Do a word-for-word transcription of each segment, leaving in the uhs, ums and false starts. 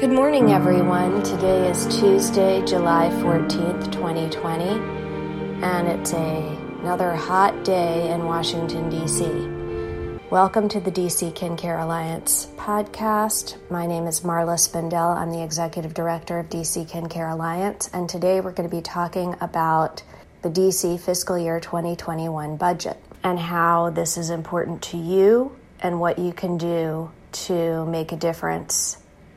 Good morning, everyone. Today is Tuesday, July fourteenth, twenty twenty, and it's a, another hot day in Washington, D C Welcome to the D C KinCare Alliance podcast. My name is Marla Spindell. I'm the Executive Director of D C KinCare Alliance, and today we're going to be talking about the D C fiscal year twenty twenty-one budget and how this is important to you and what you can do to make a difference.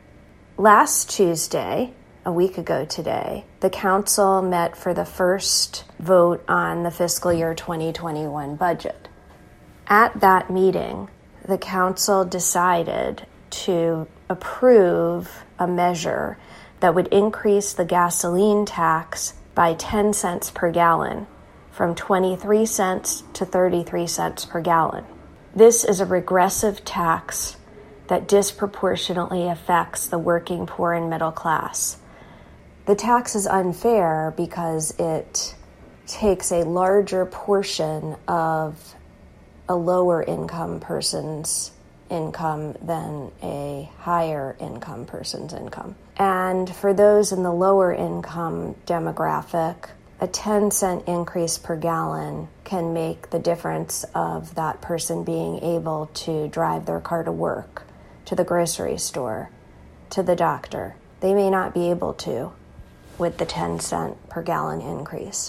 Last Tuesday, a week ago today, the council met for the first vote on the fiscal year twenty twenty-one budget. At that meeting, the council decided to approve a measure that would increase the gasoline tax by ten cents per gallon, from twenty-three cents to thirty-three cents per gallon. This is a regressive tax that disproportionately affects the working poor and middle class. The tax is unfair because it takes a larger portion of a lower income person's income than a higher income person's income. And for those in the lower income demographic, a ten cent increase per gallon can make the difference of that person being able to drive their car to work, to the grocery store, to the doctor. They may not be able to with the ten cent per gallon increase.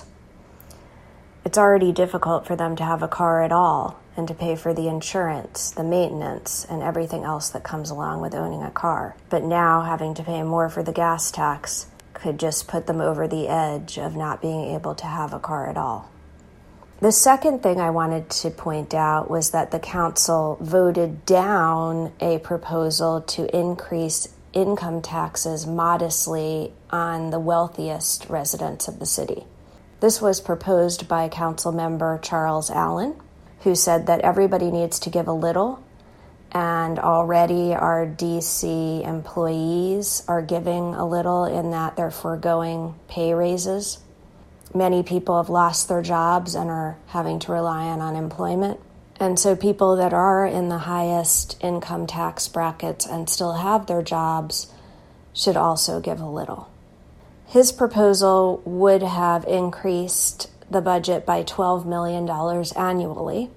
It's already difficult for them to have a car at all and to pay for the insurance, the maintenance, and everything else that comes along with owning a car. But now having to pay more for the gas tax could just put them over the edge of not being able to have a car at all. The second thing I wanted to point out was that the council voted down a proposal to increase income taxes modestly on the wealthiest residents of the city. This was proposed by Council Member Charles Allen, who said that everybody needs to give a little, and already our D C employees are giving a little in that they're foregoing pay raises. Many people have lost their jobs and are having to rely on unemployment. And so people that are in the highest income tax brackets and still have their jobs should also give a little. His proposal would have increased the budget by twelve million dollars annually,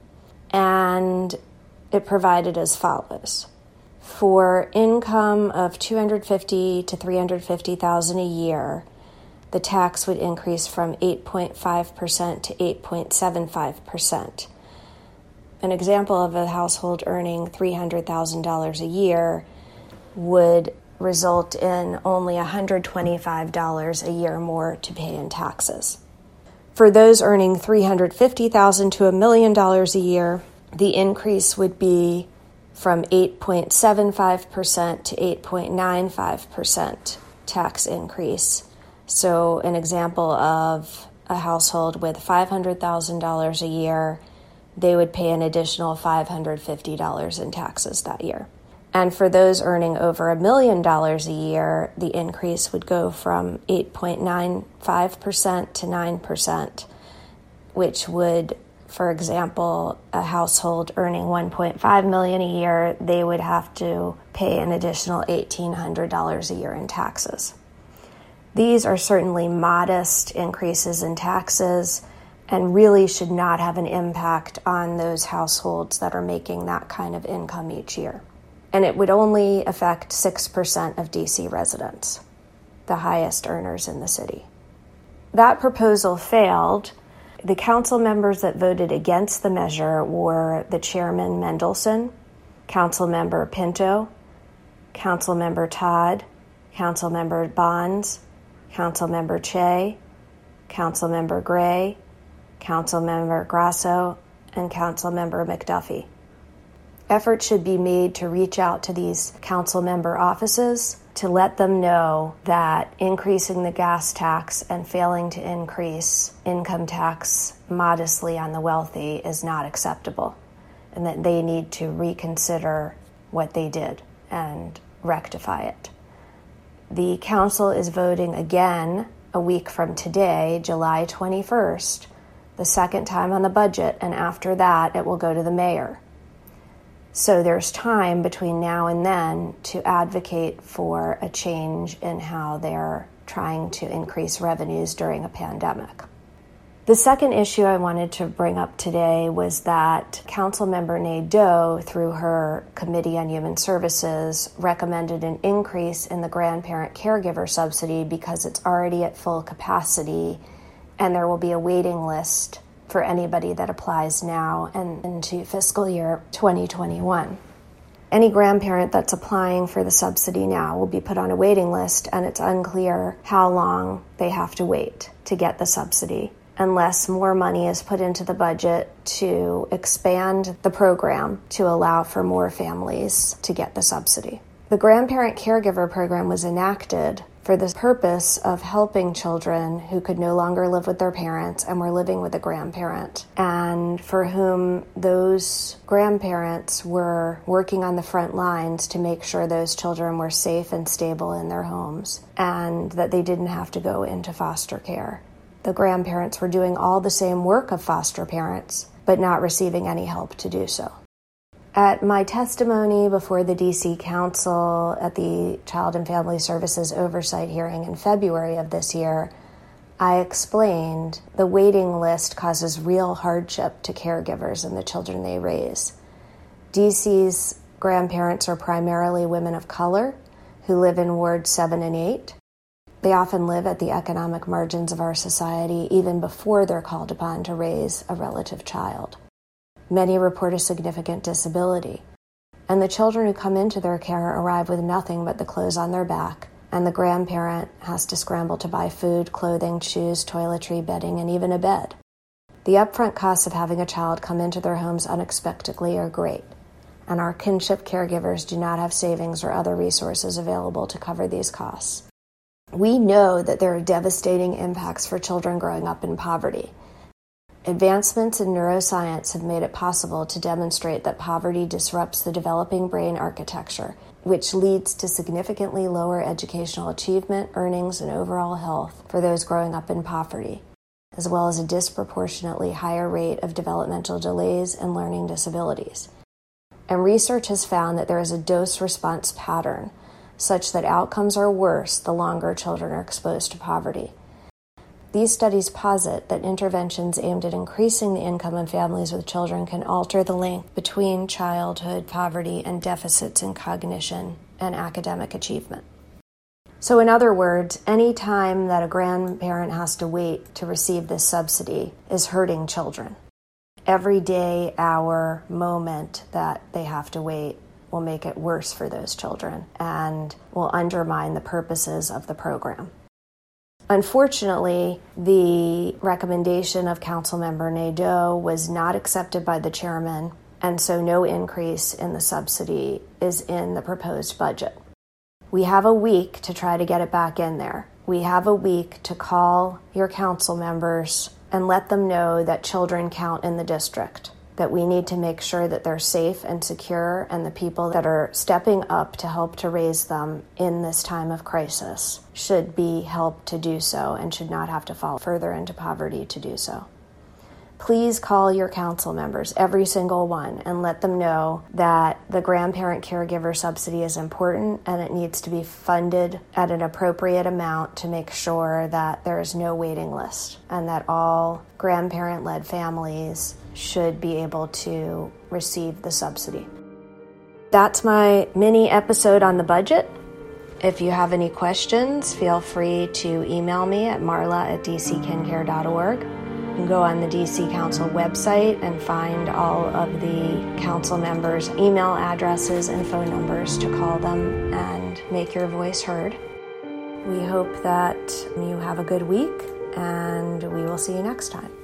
and it provided as follows. For income of two hundred fifty thousand to three hundred fifty thousand dollars a year, the tax would increase from eight point five percent to eight point seven five percent. An example of a household earning three hundred thousand dollars a year would result in only one hundred twenty-five dollars a year more to pay in taxes. For those earning three hundred fifty thousand dollars to a million dollars a year, the increase would be from eight point seven five percent to eight point nine five percent tax increase. So an example of a household with five hundred thousand dollars a year, they would pay an additional five hundred fifty dollars in taxes that year. And for those earning over a million dollars a year, the increase would go from eight point nine five percent to nine percent, which would, for example, a household earning one point five million dollars a year, they would have to pay an additional eighteen hundred dollars a year in taxes. These are certainly modest increases in taxes and really should not have an impact on those households that are making that kind of income each year. And it would only affect six percent of D C residents, the highest earners in the city. That proposal failed. The council members that voted against the measure were the Chairman Mendelson, Council Member Pinto, Council Member Todd, Council Member Bonds, Council Member Che, Council Member Gray, Council Member Grasso, and Council Member McDuffie. Efforts should be made to reach out to these council member offices to let them know that increasing the gas tax and failing to increase income tax modestly on the wealthy is not acceptable, and that they need to reconsider what they did and rectify it. The council is voting again a week from today, July twenty-first, the second time on the budget, and after that it will go to the mayor. So there's time between now and then to advocate for a change in how they're trying to increase revenues during a pandemic. The second issue I wanted to bring up today was that Councilmember Nadeau, through her Committee on Human Services, recommended an increase in the grandparent caregiver subsidy because it's already at full capacity and there will be a waiting list for anybody that applies now and into fiscal year twenty twenty-one. Any grandparent that's applying for the subsidy now will be put on a waiting list, and it's unclear how long they have to wait to get the subsidy unless more money is put into the budget to expand the program to allow for more families to get the subsidy. The Grandparent Caregiver Program was enacted for the purpose of helping children who could no longer live with their parents and were living with a grandparent, and for whom those grandparents were working on the front lines to make sure those children were safe and stable in their homes and that they didn't have to go into foster care. The grandparents were doing all the same work of foster parents, but not receiving any help to do so. At my testimony before the D C Council at the Child and Family Services Oversight hearing in February of this year, I explained the waiting list causes real hardship to caregivers and the children they raise. D C's grandparents are primarily women of color who live in wards seven and eight. They often live at the economic margins of our society even before they're called upon to raise a relative child. Many report a significant disability, and the children who come into their care arrive with nothing but the clothes on their back, and the grandparent has to scramble to buy food, clothing, shoes, toiletry, bedding, and even a bed. The upfront costs of having a child come into their homes unexpectedly are great, and our kinship caregivers do not have savings or other resources available to cover these costs. We know that there are devastating impacts for children growing up in poverty. Advancements in neuroscience have made it possible to demonstrate that poverty disrupts the developing brain architecture, which leads to significantly lower educational achievement, earnings, and overall health for those growing up in poverty, as well as a disproportionately higher rate of developmental delays and learning disabilities. And research has found that there is a dose-response pattern, such that outcomes are worse the longer children are exposed to poverty. These studies posit that interventions aimed at increasing the income of families with children can alter the link between childhood poverty and deficits in cognition and academic achievement. So in other words, any time that a grandparent has to wait to receive this subsidy is hurting children. Every day, hour, moment that they have to wait will make it worse for those children and will undermine the purposes of the program. Unfortunately, the recommendation of Councilmember Nadeau was not accepted by the chairman, and so no increase in the subsidy is in the proposed budget. We have a week to try to get it back in there. We have a week to call your council members and let them know that children count in the district, that we need to make sure that they're safe and secure, and the people that are stepping up to help to raise them in this time of crisis should be helped to do so and should not have to fall further into poverty to do so. Please call your council members, every single one, and let them know that the grandparent caregiver subsidy is important and it needs to be funded at an appropriate amount to make sure that there is no waiting list and that all grandparent-led families should be able to receive the subsidy. That's my mini episode on the budget. If you have any questions, feel free to email me at marla at d c kin care dot org. You can go on the D C Council website and find all of the council members' email addresses and phone numbers to call them and make your voice heard. We hope that you have a good week, and we will see you next time.